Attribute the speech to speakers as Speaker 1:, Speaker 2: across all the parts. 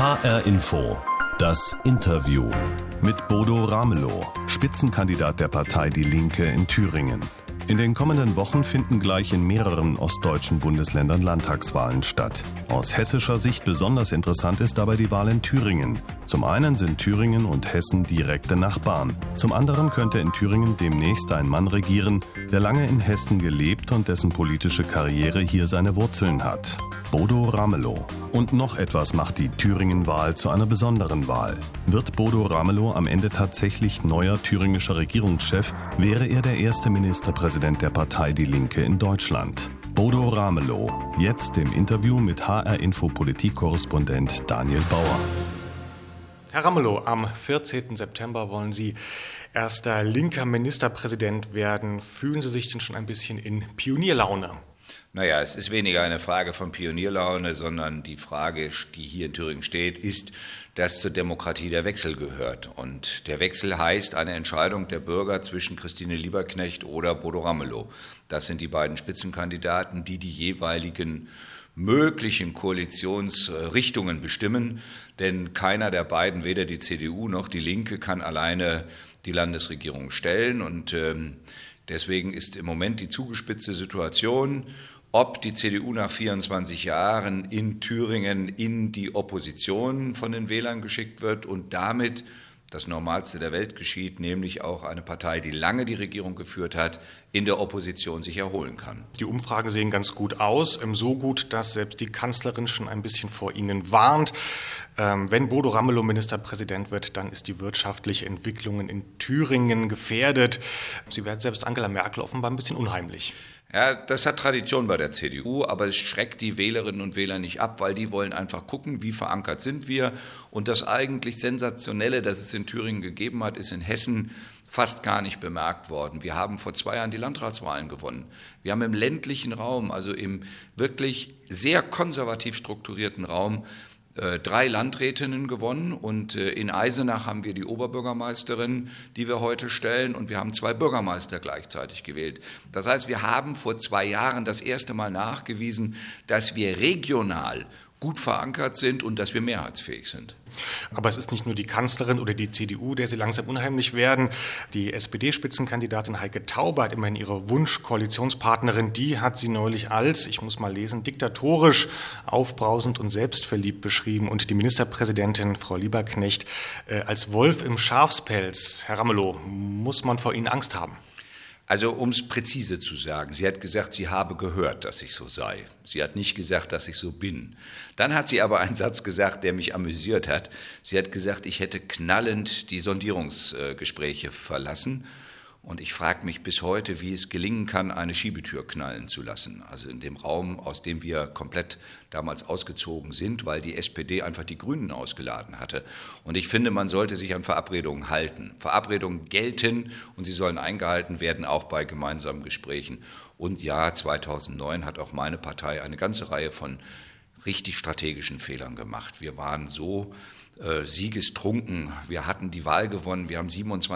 Speaker 1: HR Info, das Interview mit Bodo Ramelow, Spitzenkandidat der Partei Die Linke in Thüringen. In den kommenden Wochen finden gleich in mehreren ostdeutschen Bundesländern Landtagswahlen statt. Aus hessischer Sicht besonders interessant ist dabei die Wahl in Thüringen. Zum einen sind Thüringen und Hessen direkte Nachbarn. Zum anderen könnte in Thüringen demnächst ein Mann regieren, der lange in Hessen gelebt und dessen politische Karriere hier seine Wurzeln hat. Bodo Ramelow. Und noch etwas macht die Thüringen-Wahl zu einer besonderen Wahl. Wird Bodo Ramelow am Ende tatsächlich neuer thüringischer Regierungschef, wäre er der erste Ministerpräsident der Partei Die Linke in Deutschland. Bodo Ramelow, jetzt im Interview mit HR-Info-Politikkorrespondent Daniel Bauer.
Speaker 2: Herr Ramelow, am 14. September wollen Sie erster linker Ministerpräsident werden. Fühlen Sie sich denn schon ein bisschen in Pionierlaune?
Speaker 3: Naja, es ist weniger eine Frage von Pionierlaune, sondern die Frage, die hier in Thüringen steht, ist, dass zur Demokratie der Wechsel gehört. Und der Wechsel heißt eine Entscheidung der Bürger zwischen Christine Lieberknecht oder Bodo Ramelow. Das sind die beiden Spitzenkandidaten, die jeweiligen möglichen Koalitionsrichtungen bestimmen. Denn keiner der beiden, weder die CDU noch die Linke, kann alleine die Landesregierung stellen. Und deswegen ist im Moment die zugespitzte Situation, ob die CDU nach 24 Jahren in Thüringen in die Opposition von den Wählern geschickt wird und damit das Normalste der Welt geschieht, nämlich auch eine Partei, die lange die Regierung geführt hat, in der Opposition sich erholen kann.
Speaker 2: Die Umfragen sehen ganz gut aus, so gut, dass selbst die Kanzlerin schon ein bisschen vor ihnen warnt. Wenn Bodo Ramelow Ministerpräsident wird, dann ist die wirtschaftliche Entwicklung in Thüringen gefährdet. Sie werden selbst Angela Merkel offenbar ein bisschen unheimlich.
Speaker 3: Ja, das hat Tradition bei der CDU, aber es schreckt die Wählerinnen und Wähler nicht ab, weil die wollen einfach gucken, wie verankert sind wir. Und das eigentlich Sensationelle, das es in Thüringen gegeben hat, ist in Hessen fast gar nicht bemerkt worden. Wir haben vor 2 Jahren die Landratswahlen gewonnen. Wir haben im ländlichen Raum, also im wirklich sehr konservativ strukturierten Raum, 3 Landrätinnen gewonnen und in Eisenach haben wir die Oberbürgermeisterin, die wir heute stellen, und wir haben 2 Bürgermeister gleichzeitig gewählt. Das heißt, wir haben vor 2 Jahren das erste Mal nachgewiesen, dass wir regional gut verankert sind und dass wir mehrheitsfähig sind.
Speaker 2: Aber es ist nicht nur die Kanzlerin oder die CDU, der sie langsam unheimlich werden. Die SPD-Spitzenkandidatin Heike Taubert, immerhin ihre Wunsch-Koalitionspartnerin, die hat sie neulich als, ich muss mal lesen, diktatorisch, aufbrausend und selbstverliebt beschrieben und die Ministerpräsidentin, Frau Lieberknecht, als Wolf im Schafspelz. Herr Ramelow, muss man vor Ihnen Angst haben?
Speaker 3: Also um es präzise zu sagen, sie hat gesagt, sie habe gehört, dass ich so sei. Sie hat nicht gesagt, dass ich so bin. Dann hat sie aber einen Satz gesagt, der mich amüsiert hat. Sie hat gesagt, ich hätte knallend die Sondierungsgespräche verlassen. Und ich frage mich bis heute, wie es gelingen kann, eine Schiebetür knallen zu lassen. Also in dem Raum, aus dem wir komplett damals ausgezogen sind, weil die SPD einfach die Grünen ausgeladen hatte. Und ich finde, man sollte sich an Verabredungen halten. Verabredungen gelten und sie sollen eingehalten werden, auch bei gemeinsamen Gesprächen. Und ja, 2009 hat auch meine Partei eine ganze Reihe von richtig strategischen Fehlern gemacht. Wir waren so siegestrunken. Wir hatten die Wahl gewonnen. Wir haben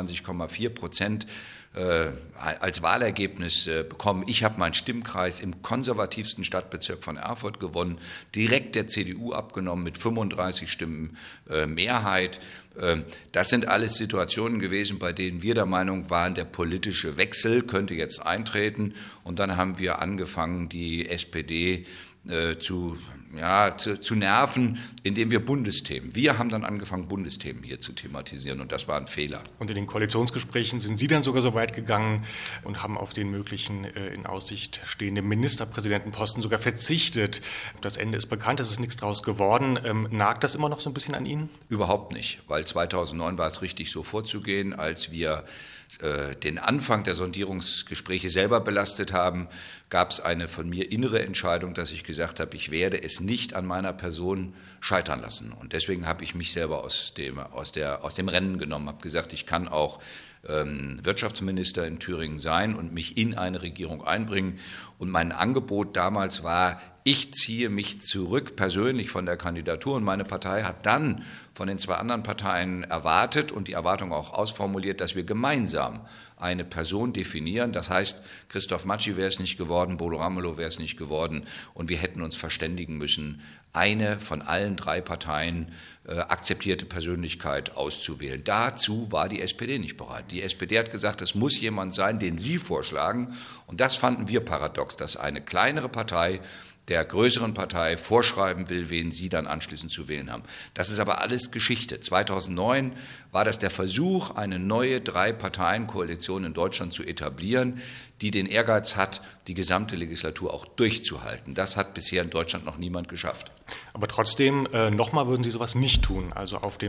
Speaker 3: 27,4% als Wahlergebnis bekommen. Ich habe meinen Stimmkreis im konservativsten Stadtbezirk von Erfurt gewonnen, direkt der CDU abgenommen mit 35 Stimmen Mehrheit. Das sind alles Situationen gewesen, bei denen wir der Meinung waren, der politische Wechsel könnte jetzt eintreten. Und dann haben wir angefangen, die SPD zu nerven, indem wir Bundesthemen. Wir haben dann angefangen, Bundesthemen hier zu thematisieren und das war ein Fehler.
Speaker 2: Und in den Koalitionsgesprächen sind Sie dann sogar so weit gegangen und haben auf den möglichen in Aussicht stehenden Ministerpräsidentenposten sogar verzichtet. Das Ende ist bekannt, es ist nichts draus geworden. Nagt das immer noch so ein bisschen an Ihnen?
Speaker 3: Überhaupt nicht, weil 2009 war es richtig, so vorzugehen, als wir den Anfang der Sondierungsgespräche selber belastet haben, gab es eine von mir innere Entscheidung, dass ich gesagt habe, ich werde es nicht an meiner Person scheitern lassen. Und deswegen habe ich mich selber aus dem Rennen genommen, habe gesagt, ich kann auch Wirtschaftsminister in Thüringen sein und mich in eine Regierung einbringen. Und mein Angebot damals war, ich ziehe mich zurück persönlich von der Kandidatur und meine Partei hat dann von den 2 anderen Parteien erwartet und die Erwartung auch ausformuliert, dass wir gemeinsam eine Person definieren. Das heißt, Christoph Matschi wäre es nicht geworden, Bodo Ramelow wäre es nicht geworden und wir hätten uns verständigen müssen, eine von allen 3 Parteien akzeptierte Persönlichkeit auszuwählen. Dazu war die SPD nicht bereit. Die SPD hat gesagt, es muss jemand sein, den Sie vorschlagen. Und das fanden wir paradox, dass eine kleinere Partei der größeren Partei vorschreiben will, wen sie dann anschließend zu wählen haben. Das ist aber alles Geschichte. 2009 war das der Versuch, eine neue 3-Parteien-Koalition in Deutschland zu etablieren, die den Ehrgeiz hat, die gesamte Legislatur auch durchzuhalten. Das hat bisher in Deutschland noch niemand geschafft.
Speaker 2: Aber trotzdem, nochmal würden Sie sowas nicht tun, also auf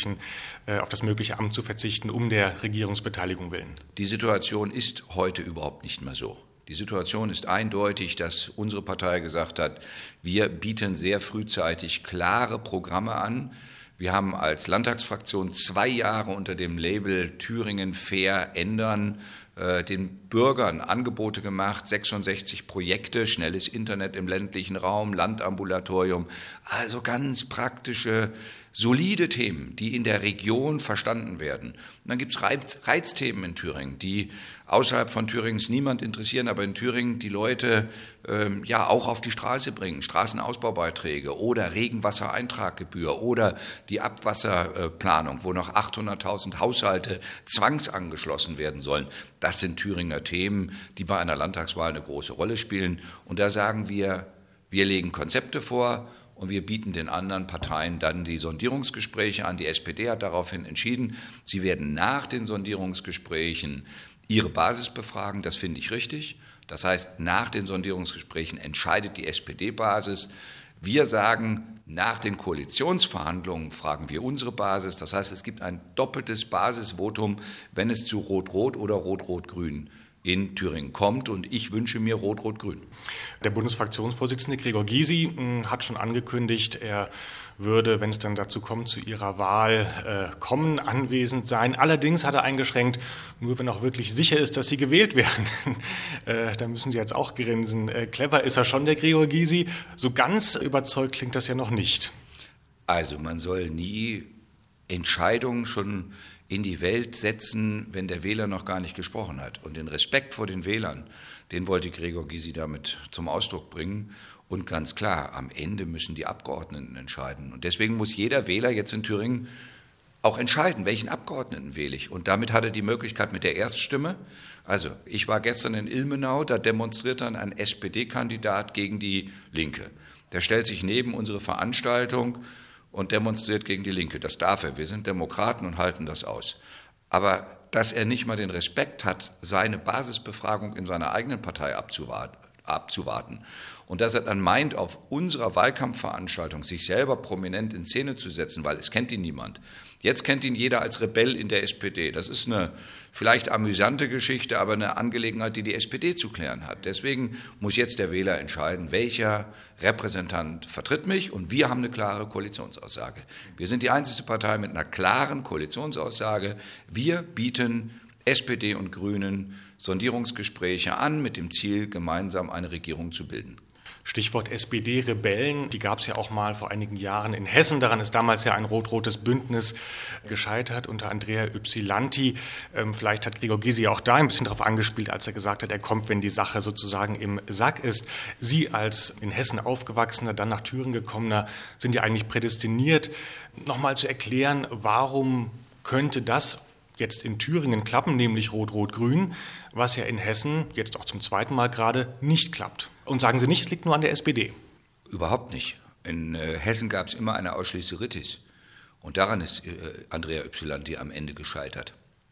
Speaker 2: das mögliche Amt zu verzichten, um der Regierungsbeteiligung willen?
Speaker 3: Die Situation ist heute überhaupt nicht mehr so. Die Situation ist eindeutig, dass unsere Partei gesagt hat, wir bieten sehr frühzeitig klare Programme an. Wir haben als Landtagsfraktion 2 Jahre unter dem Label Thüringen fair ändern den Bürgern Angebote gemacht, 66 Projekte, schnelles Internet im ländlichen Raum, Landambulatorium, also ganz praktische, solide Themen, die in der Region verstanden werden. Und dann gibt es Reizthemen in Thüringen, die außerhalb von Thürings niemand interessieren, aber in Thüringen die Leute auch auf die Straße bringen. Straßenausbaubeiträge oder Regenwassereintraggebühr oder die Abwasserplanung, wo noch 800.000 Haushalte zwangsangeschlossen werden sollen. Das sind Thüringer Themen, die bei einer Landtagswahl eine große Rolle spielen. Und da sagen wir legen Konzepte vor und wir bieten den anderen Parteien dann die Sondierungsgespräche an. Die SPD hat daraufhin entschieden, sie werden nach den Sondierungsgesprächen ihre Basis befragen. Das finde ich richtig. Das heißt, nach den Sondierungsgesprächen entscheidet die SPD-Basis. Wir sagen, nach den Koalitionsverhandlungen fragen wir unsere Basis. Das heißt, es gibt ein doppeltes Basisvotum, wenn es zu Rot-Rot oder Rot-Rot-Grün in Thüringen kommt. Und ich wünsche mir Rot-Rot-Grün.
Speaker 2: Der Bundesfraktionsvorsitzende Gregor Gysi hat schon angekündigt, er würde, wenn es dann dazu kommt, zu Ihrer Wahl kommen, anwesend sein. Allerdings hat er eingeschränkt, nur wenn auch wirklich sicher ist, dass Sie gewählt werden. Da müssen Sie jetzt auch grinsen. Clever ist er schon, der Gregor Gysi. So ganz überzeugt klingt das ja noch nicht.
Speaker 3: Also man soll nie Entscheidungen schon in die Welt setzen, wenn der Wähler noch gar nicht gesprochen hat. Und den Respekt vor den Wählern, den wollte Gregor Gysi damit zum Ausdruck bringen. Und ganz klar, am Ende müssen die Abgeordneten entscheiden. Und deswegen muss jeder Wähler jetzt in Thüringen auch entscheiden, welchen Abgeordneten wähle ich. Und damit hat er die Möglichkeit mit der Erststimme. Also ich war gestern in Ilmenau, da demonstriert dann ein SPD-Kandidat gegen die Linke. Der stellt sich neben unsere Veranstaltung und demonstriert gegen die Linke. Das darf er. Wir sind Demokraten und halten das aus. Aber dass er nicht mal den Respekt hat, seine Basisbefragung in seiner eigenen Partei abzuwarten und dass er dann meint, auf unserer Wahlkampfveranstaltung sich selber prominent in Szene zu setzen, weil es kennt ihn niemand. Jetzt kennt ihn jeder als Rebell in der SPD. Das ist eine vielleicht amüsante Geschichte, aber eine Angelegenheit, die die SPD zu klären hat. Deswegen muss jetzt der Wähler entscheiden, welcher Repräsentant vertritt mich, und wir haben eine klare Koalitionsaussage. Wir sind die einzige Partei mit einer klaren Koalitionsaussage. Wir bieten SPD und Grünen Sondierungsgespräche an mit dem Ziel, gemeinsam eine Regierung zu bilden.
Speaker 2: Stichwort SPD-Rebellen, die gab es ja auch mal vor einigen Jahren in Hessen. Daran ist damals ja ein rot-rotes Bündnis gescheitert unter Andrea Ypsilanti. Vielleicht hat Gregor Gysi auch da ein bisschen darauf angespielt, als er gesagt hat, er kommt, wenn die Sache sozusagen im Sack ist. Sie als in Hessen aufgewachsener, dann nach Thüringen gekommener, sind ja eigentlich prädestiniert, nochmal zu erklären, warum könnte das jetzt in Thüringen klappen, nämlich Rot-Rot-Grün, was ja in Hessen jetzt auch zum 2. Mal gerade nicht klappt. Und sagen Sie nicht, es liegt nur an der SPD.
Speaker 3: Überhaupt nicht. In Hessen gab es immer eine Ausschließeritis. Und daran ist Andrea Ypsilanti am Ende gescheitert.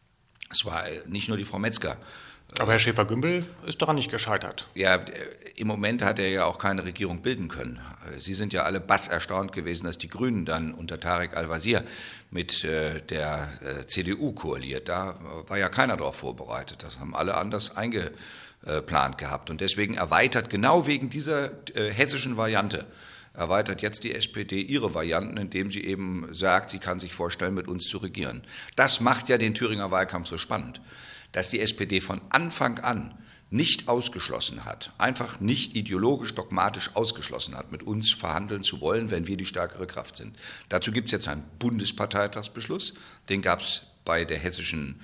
Speaker 3: Es war nicht nur die Frau Metzger.
Speaker 2: Aber Herr Schäfer-Gümbel ist daran nicht gescheitert.
Speaker 3: Ja, im Moment hat er ja auch keine Regierung bilden können. Sie sind ja alle basserstaunt gewesen, dass die Grünen dann unter Tarek Al-Wazir mit der CDU koaliert. Da war ja keiner darauf vorbereitet. Das haben alle anders eingeplant gehabt. Und deswegen erweitert, genau wegen dieser hessischen Variante, erweitert jetzt die SPD ihre Varianten, indem sie eben sagt, sie kann sich vorstellen, mit uns zu regieren. Das macht ja den Thüringer Wahlkampf so spannend, dass die SPD von Anfang an nicht ausgeschlossen hat, einfach nicht ideologisch, dogmatisch ausgeschlossen hat, mit uns verhandeln zu wollen, wenn wir die stärkere Kraft sind. Dazu gibt es jetzt einen Bundesparteitagsbeschluss, den gab es bei der hessischen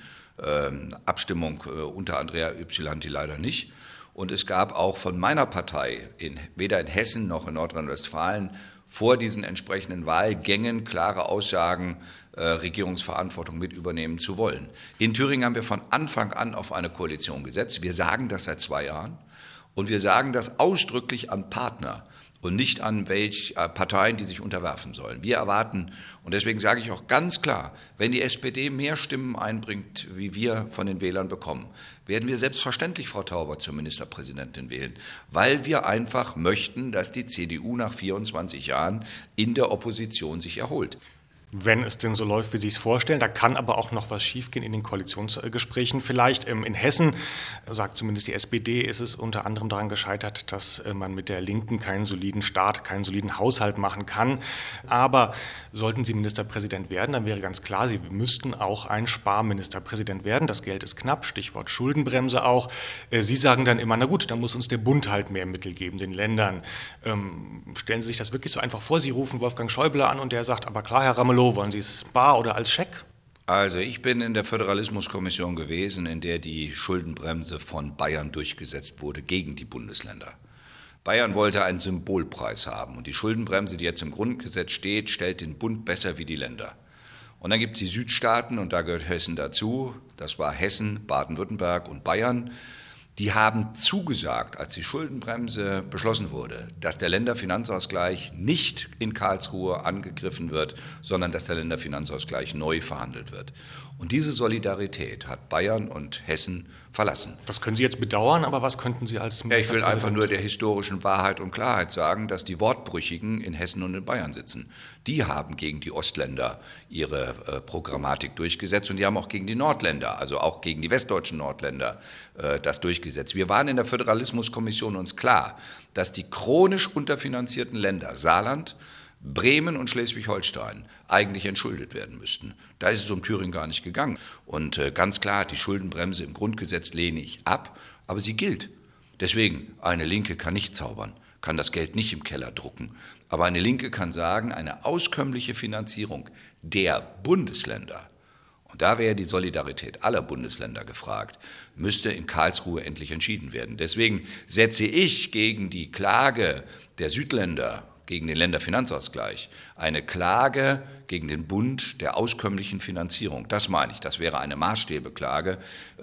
Speaker 3: Abstimmung unter Andrea Ypsilanti leider nicht. Und es gab auch von meiner Partei weder in Hessen noch in Nordrhein-Westfalen vor diesen entsprechenden Wahlgängen klare Aussagen, Regierungsverantwortung mit übernehmen zu wollen. In Thüringen haben wir von Anfang an auf eine Koalition gesetzt. Wir sagen das seit 2 Jahren und wir sagen das ausdrücklich an Partner und nicht an Parteien, die sich unterwerfen sollen. Wir erwarten, und deswegen sage ich auch ganz klar, wenn die SPD mehr Stimmen einbringt, wie wir von den Wählern bekommen, werden wir selbstverständlich Frau Tauber zur Ministerpräsidentin wählen, weil wir einfach möchten, dass die CDU nach 24 Jahren in der Opposition sich erholt.
Speaker 2: Wenn es denn so läuft, wie Sie es vorstellen. Da kann aber auch noch was schiefgehen in den Koalitionsgesprächen. Vielleicht in Hessen, sagt zumindest die SPD, ist es unter anderem daran gescheitert, dass man mit der Linken keinen soliden Staat, keinen soliden Haushalt machen kann. Aber sollten Sie Ministerpräsident werden, dann wäre ganz klar, Sie müssten auch ein Sparministerpräsident werden. Das Geld ist knapp, Stichwort Schuldenbremse auch. Sie sagen dann immer, na gut, dann muss uns der Bund halt mehr Mittel geben, den Ländern. Stellen Sie sich das wirklich so einfach vor? Sie rufen Wolfgang Schäuble an und der sagt, aber klar, Herr Ramelow, wollen Sie es bar oder als Scheck?
Speaker 3: Also ich bin in der Föderalismuskommission gewesen, in der die Schuldenbremse von Bayern durchgesetzt wurde gegen die Bundesländer. Bayern wollte einen Symbolpreis haben und die Schuldenbremse, die jetzt im Grundgesetz steht, stellt den Bund besser wie die Länder. Und dann gibt es die Südstaaten und da gehört Hessen dazu, das war Hessen, Baden-Württemberg und Bayern. Die haben zugesagt, als die Schuldenbremse beschlossen wurde, dass der Länderfinanzausgleich nicht in Karlsruhe angegriffen wird, sondern dass der Länderfinanzausgleich neu verhandelt wird. Und diese Solidarität hat Bayern und Hessen verlassen.
Speaker 2: Das können Sie jetzt bedauern, aber was könnten Sie als
Speaker 3: Ich will einfach nur der historischen Wahrheit und Klarheit sagen, dass die Wortbrüchigen in Hessen und in Bayern sitzen. Die haben gegen die Ostländer ihre Programmatik durchgesetzt und die haben auch gegen die Nordländer, also auch gegen die westdeutschen Nordländer, das durchgesetzt. Wir waren in der Föderalismuskommission uns klar, dass die chronisch unterfinanzierten Länder Saarland, Bremen und Schleswig-Holstein eigentlich entschuldet werden müssten. Da ist es um Thüringen gar nicht gegangen. Und ganz klar, die Schuldenbremse im Grundgesetz lehne ich ab, aber sie gilt. Deswegen, eine Linke kann nicht zaubern, kann das Geld nicht im Keller drucken. Aber eine Linke kann sagen, eine auskömmliche Finanzierung der Bundesländer, und da wäre die Solidarität aller Bundesländer gefragt, müsste in Karlsruhe endlich entschieden werden. Deswegen setze ich gegen die Klage der Südländer, gegen den Länderfinanzausgleich, eine Klage gegen den Bund der auskömmlichen Finanzierung. Das meine ich, das wäre eine Maßstäbeklage.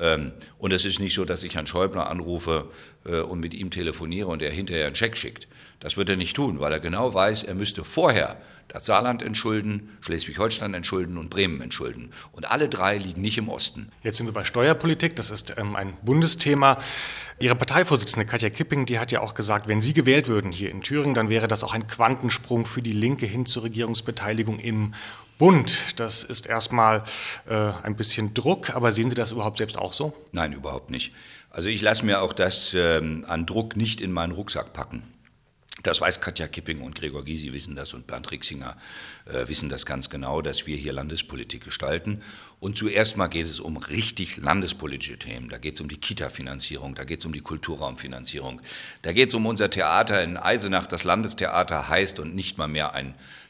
Speaker 3: Und es ist nicht so, dass ich Herrn Schäuble anrufe und mit ihm telefoniere und er hinterher einen Scheck schickt. Das wird er nicht tun, weil er genau weiß, er müsste vorher das Saarland entschulden, Schleswig-Holstein entschulden und Bremen entschulden. Und alle 3 liegen nicht im Osten.
Speaker 2: Jetzt sind wir bei Steuerpolitik, das ist ein Bundesthema. Ihre Parteivorsitzende Katja Kipping, die hat ja auch gesagt, wenn Sie gewählt würden hier in Thüringen, dann wäre das auch ein Quantensprung für die Linke hin zur Regierungsbeteiligung im Bund. Das ist erstmal ein bisschen Druck, aber sehen Sie das überhaupt selbst auch so?
Speaker 3: Nein, überhaupt nicht. Also ich lasse mir auch das an Druck nicht in meinen Rucksack packen. Das weiß Katja Kipping und Gregor Gysi wissen das und Bernd Rixinger wissen das ganz genau, dass wir hier Landespolitik gestalten. Und zuerst mal geht es um richtig landespolitische Themen. Da geht es um die Kita-Finanzierung, da geht es um die Kulturraumfinanzierung, da geht es um unser Theater in Eisenach, das Landestheater heißt und nicht mal mehr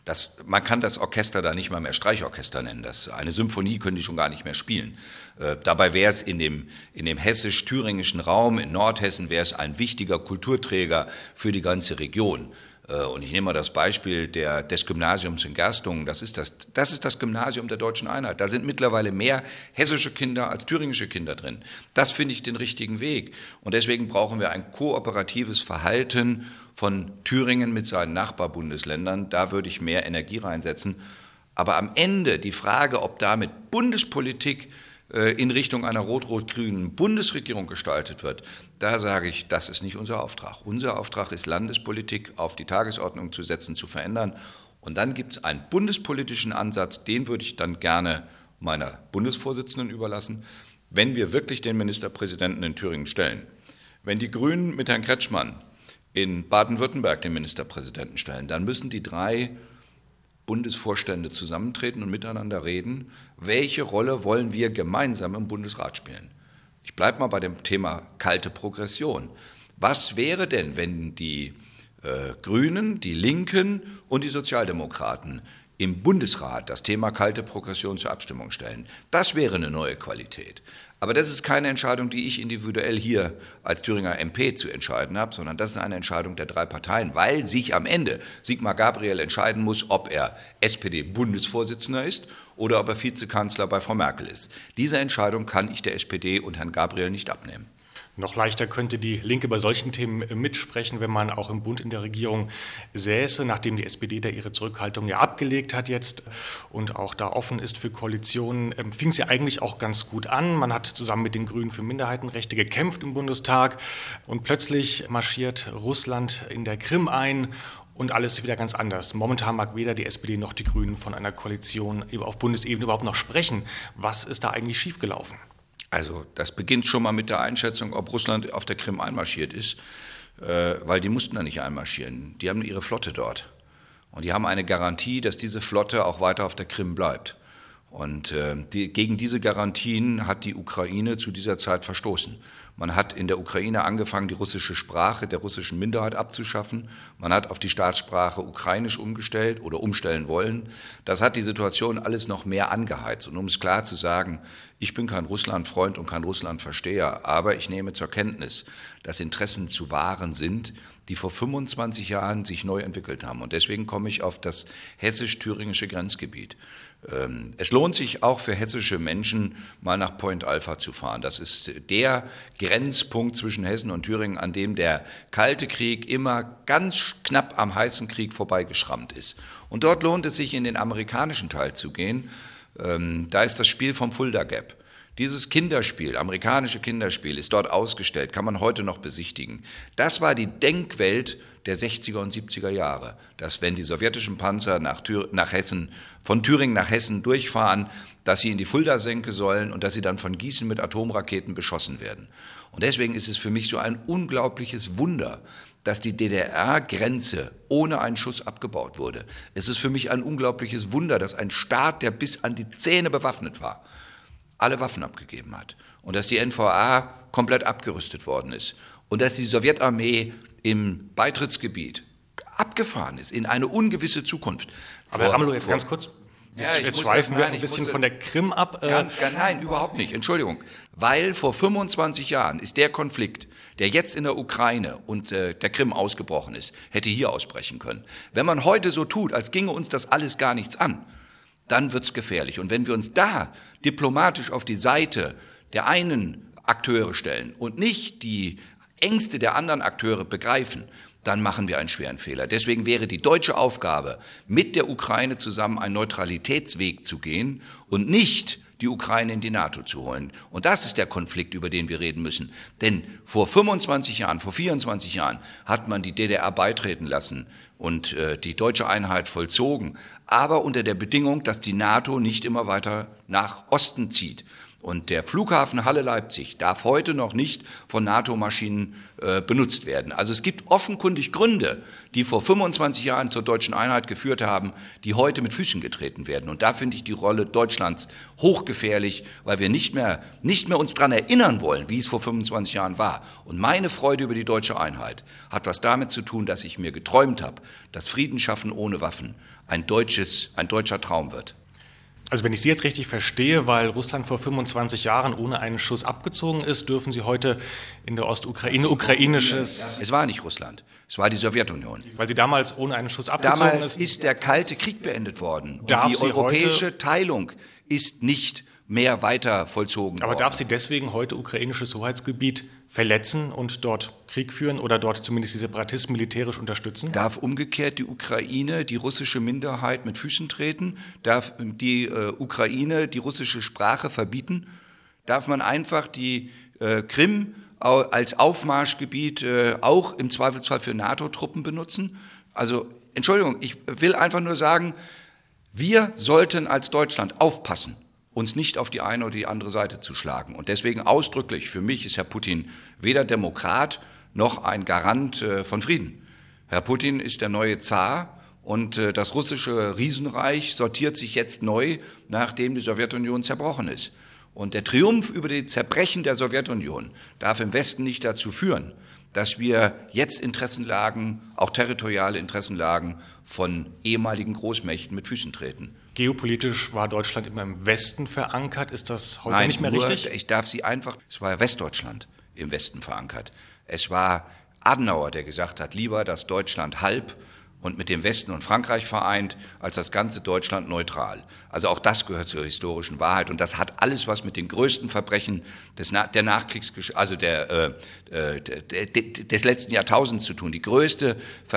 Speaker 3: man kann das Orchester da nicht mal mehr Streichorchester nennen. Eine Symphonie können die schon gar nicht mehr spielen. Dabei wäre es in dem hessisch-thüringischen Raum, in Nordhessen, wäre es ein wichtiger Kulturträger für die ganze Region. Und ich nehme mal das Beispiel des Gymnasiums in Gerstungen. Das ist das Gymnasium der Deutschen Einheit. Da sind mittlerweile mehr hessische Kinder als thüringische Kinder drin. Das finde ich den richtigen Weg. Und deswegen brauchen wir ein kooperatives Verhalten von Thüringen mit seinen Nachbarbundesländern. Da würde ich mehr Energie reinsetzen. Aber am Ende die Frage, ob damit Bundespolitik in Richtung einer rot-rot-grünen Bundesregierung gestaltet wird, da sage ich, das ist nicht unser Auftrag. Unser Auftrag ist, Landespolitik auf die Tagesordnung zu setzen, zu verändern. Und dann gibt es einen bundespolitischen Ansatz, den würde ich dann gerne meiner Bundesvorsitzenden überlassen, wenn wir wirklich den Ministerpräsidenten in Thüringen stellen. Wenn die Grünen mit Herrn Kretschmann in Baden-Württemberg den Ministerpräsidenten stellen, dann müssen die 3 Bundesvorstände zusammentreten und miteinander reden, welche Rolle wollen wir gemeinsam im Bundesrat spielen. Ich bleibe mal bei dem Thema kalte Progression. Was wäre denn, wenn die Grünen, die Linken und die Sozialdemokraten im Bundesrat das Thema kalte Progression zur Abstimmung stellen? Das wäre eine neue Qualität. Aber das ist keine Entscheidung, die ich individuell hier als Thüringer MP zu entscheiden habe, sondern das ist eine Entscheidung der 3 Parteien, weil sich am Ende Sigmar Gabriel entscheiden muss, ob er SPD-Bundesvorsitzender ist oder ob er Vizekanzler bei Frau Merkel ist. Diese Entscheidung kann ich der SPD und Herrn Gabriel nicht abnehmen.
Speaker 2: Noch leichter könnte die Linke bei solchen Themen mitsprechen, wenn man auch im Bund in der Regierung säße, nachdem die SPD da ihre Zurückhaltung ja abgelegt hat jetzt und auch da offen ist für Koalitionen, fing es ja eigentlich auch ganz gut an. Man hat zusammen mit den Grünen für Minderheitenrechte gekämpft im Bundestag und plötzlich marschiert Russland in der Krim ein. Und alles ist wieder ganz anders. Momentan mag weder die SPD noch die Grünen von einer Koalition auf Bundesebene überhaupt noch sprechen. Was ist da eigentlich schiefgelaufen?
Speaker 3: Also das beginnt schon mal mit der Einschätzung, ob Russland auf der Krim einmarschiert ist, weil die mussten da nicht einmarschieren. Die haben ihre Flotte dort und die haben eine Garantie, dass diese Flotte auch weiter auf der Krim bleibt. Und gegen diese Garantien hat die Ukraine zu dieser Zeit verstoßen. Man hat in der Ukraine angefangen, die russische Sprache der russischen Minderheit abzuschaffen. Man hat auf die Staatssprache Ukrainisch umgestellt oder umstellen wollen. Das hat die Situation alles noch mehr angeheizt. Und um es klar zu sagen, ich bin kein Russlandfreund und kein Russlandversteher, aber ich nehme zur Kenntnis, dass Interessen zu wahren sind, die vor 25 Jahren sich neu entwickelt haben. Und deswegen komme ich auf das hessisch-thüringische Grenzgebiet. Es lohnt sich auch für hessische Menschen, mal nach Point Alpha zu fahren. Das ist der Grenzpunkt zwischen Hessen und Thüringen, an dem der Kalte Krieg immer ganz knapp am heißen Krieg vorbeigeschrammt ist. Und dort lohnt es sich, in den amerikanischen Teil zu gehen. Da ist das Spiel vom Fulda Gap. Dieses Kinderspiel, amerikanische Kinderspiel, ist dort ausgestellt, kann man heute noch besichtigen. Das war die Denkwelt der 60er und 70er Jahre, dass wenn die sowjetischen Panzer nach Hessen, von Thüringen nach Hessen durchfahren, dass sie in die Fulda-Senke sollen und dass sie dann von Gießen mit Atomraketen beschossen werden. Und deswegen ist es für mich so ein unglaubliches Wunder, dass die DDR-Grenze ohne einen Schuss abgebaut wurde. Es ist für mich ein unglaubliches Wunder, dass ein Staat, der bis an die Zähne bewaffnet war, alle Waffen abgegeben hat und dass die NVA komplett abgerüstet worden ist und dass die Sowjetarmee im Beitrittsgebiet abgefahren ist in eine ungewisse Zukunft.
Speaker 2: Aber Herr Ramelow, jetzt ganz kurz. Jetzt schweifen wir ein bisschen von der Krim ab.
Speaker 3: Nein, überhaupt nicht. Entschuldigung. Weil vor 25 Jahren ist der Konflikt, der jetzt in der Ukraine und der Krim ausgebrochen ist, hätte hier ausbrechen können. Wenn man heute so tut, als ginge uns das alles gar nichts an, dann wird's gefährlich. Und wenn wir uns da diplomatisch auf die Seite der einen Akteure stellen und nicht die Ängste der anderen Akteure begreifen, dann machen wir einen schweren Fehler. Deswegen wäre die deutsche Aufgabe, mit der Ukraine zusammen einen Neutralitätsweg zu gehen und nicht die Ukraine in die NATO zu holen. Und das ist der Konflikt, über den wir reden müssen. Denn vor 25 Jahren, vor 24 Jahren hat man die DDR beitreten lassen und die deutsche Einheit vollzogen, aber unter der Bedingung, dass die NATO nicht immer weiter nach Osten zieht. Und der Flughafen Halle-Leipzig darf heute noch nicht von NATO-Maschinen benutzt werden. Also es gibt offenkundig Gründe, die vor 25 Jahren zur deutschen Einheit geführt haben, die heute mit Füßen getreten werden. Und da finde ich die Rolle Deutschlands hochgefährlich, weil wir nicht mehr uns daran erinnern wollen, wie es vor 25 Jahren war. Und meine Freude über die deutsche Einheit hat was damit zu tun, dass ich mir geträumt habe, dass Frieden schaffen ohne Waffen ein deutscher Traum wird.
Speaker 2: Also wenn ich Sie jetzt richtig verstehe, weil Russland vor 25 Jahren ohne einen Schuss abgezogen ist, dürfen Sie heute in der Ostukraine ukrainisches...
Speaker 3: Es war nicht Russland, es war die Sowjetunion.
Speaker 2: Weil sie damals ohne einen Schuss abgezogen ist.
Speaker 3: Damals ist der Kalte Krieg beendet worden und die europäische Teilung ist nicht mehr weiter vollzogen worden.
Speaker 2: Aber darf sie deswegen heute ukrainisches Hoheitsgebiet verletzen und dort Krieg führen oder dort zumindest die Separatisten militärisch unterstützen?
Speaker 3: Darf umgekehrt die Ukraine die russische Minderheit mit Füßen treten? Darf die Ukraine die russische Sprache verbieten? Darf man einfach die Krim als Aufmarschgebiet auch im Zweifelsfall für NATO-Truppen benutzen? Also, Entschuldigung, ich will einfach nur sagen, wir sollten als Deutschland aufpassen, uns nicht auf die eine oder die andere Seite zu schlagen. Und deswegen ausdrücklich, für mich ist Herr Putin weder Demokrat noch ein Garant von Frieden. Herr Putin ist der neue Zar und das russische Riesenreich sortiert sich jetzt neu, nachdem die Sowjetunion zerbrochen ist. Und der Triumph über die Zerbrechen der Sowjetunion darf im Westen nicht dazu führen, dass wir jetzt Interessenlagen, auch territoriale Interessenlagen von ehemaligen Großmächten mit Füßen treten.
Speaker 2: Geopolitisch war Deutschland immer im Westen verankert. Ist das heute nicht mehr richtig?
Speaker 3: Ich darf Sie einfach, es war Westdeutschland im Westen verankert. Es war Adenauer, der gesagt hat, lieber das Deutschland halb und mit dem Westen und Frankreich vereint, als das ganze Deutschland neutral. Also auch das gehört zur historischen Wahrheit und das hat alles was mit den größten Verbrechen des letzten Jahrtausends zu tun. Die größte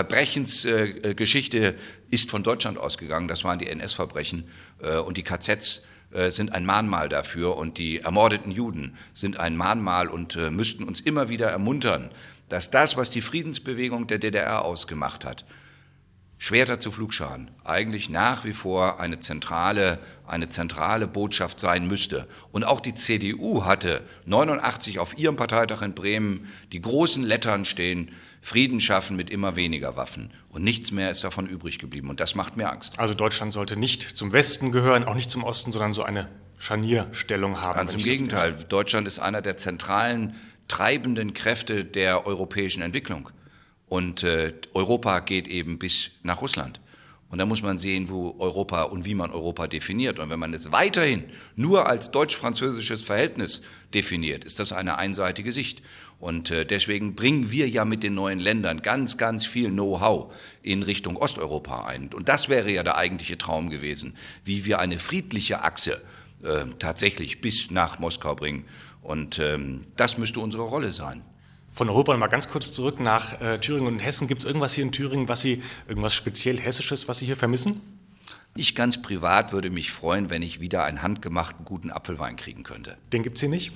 Speaker 3: Verbrechensgeschichte ist von Deutschland ausgegangen, das waren die NS-Verbrechen und die KZs sind ein Mahnmal dafür und die ermordeten Juden sind ein Mahnmal und müssten uns immer wieder ermuntern, dass das, was die Friedensbewegung der DDR ausgemacht hat, Schwerter zu Pflugscharen, eigentlich nach wie vor eine zentrale Botschaft sein müsste. Und auch die CDU hatte 89 auf ihrem Parteitag in Bremen die großen Lettern stehen, Frieden schaffen mit immer weniger Waffen. Und nichts mehr ist davon übrig geblieben. Und das macht mir Angst.
Speaker 2: Also Deutschland sollte nicht zum Westen gehören, auch nicht zum Osten, sondern so eine Scharnierstellung haben.
Speaker 3: Ganz im Gegenteil. Deutschland ist einer der zentralen, treibenden Kräfte der europäischen Entwicklung. Und Europa geht eben bis nach Russland. Und da muss man sehen, wo Europa und wie man Europa definiert. Und wenn man es weiterhin nur als deutsch-französisches Verhältnis definiert, ist das eine einseitige Sicht. Und deswegen bringen wir ja mit den neuen Ländern ganz, ganz viel Know-how in Richtung Osteuropa ein. Und das wäre ja der eigentliche Traum gewesen, wie wir eine friedliche Achse tatsächlich bis nach Moskau bringen. Und das müsste unsere Rolle sein.
Speaker 2: Von Europa mal ganz kurz zurück nach Thüringen und Hessen. Gibt es irgendwas hier in Thüringen, irgendwas speziell Hessisches, was Sie hier vermissen?
Speaker 3: Ich ganz privat würde mich freuen, wenn ich wieder einen handgemachten guten Apfelwein kriegen könnte.
Speaker 2: Den gibt es hier nicht?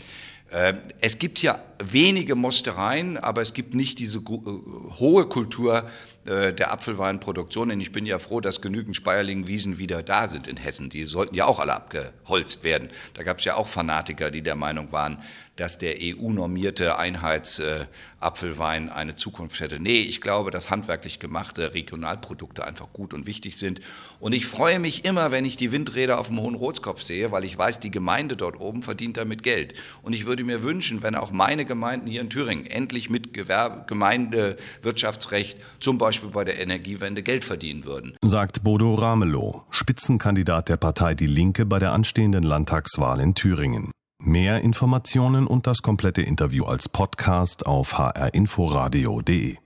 Speaker 3: Es gibt hier wenige Mostereien, aber es gibt nicht diese hohe Kultur der Apfelweinproduktion. Und ich bin ja froh, dass genügend Speierlingwiesen wieder da sind in Hessen. Die sollten ja auch alle abgeholzt werden. Da gab es ja auch Fanatiker, die der Meinung waren, dass der EU-normierte Einheitsapfelwein eine Zukunft hätte. Nee, ich glaube, dass handwerklich gemachte Regionalprodukte einfach gut und wichtig sind. Und ich freue mich immer, wenn ich die Windräder auf dem Hohen Rotskopf sehe, weil ich weiß, die Gemeinde dort oben verdient damit Geld. Und ich würde mir wünschen, wenn auch meine Gemeinden hier in Thüringen endlich mit Gemeindewirtschaftsrecht, zum Beispiel bei der Energiewende, Geld verdienen würden.
Speaker 1: Sagt Bodo Ramelow, Spitzenkandidat der Partei Die Linke bei der anstehenden Landtagswahl in Thüringen. Mehr Informationen und das komplette Interview als Podcast auf hrinforadio.de.